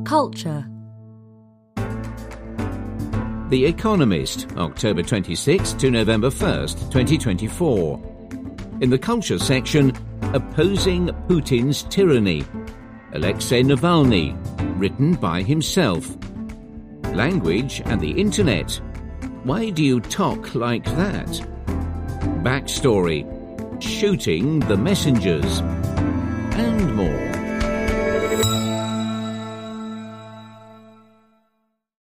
Culture. The Economist, October 26 to November 1st, 2024. In the Culture section, Opposing Putin's Tyranny. Alexei Navalny, written by himself. Language and the Internet. Why do you talk like that? Backstory. Shooting the messengers. And more.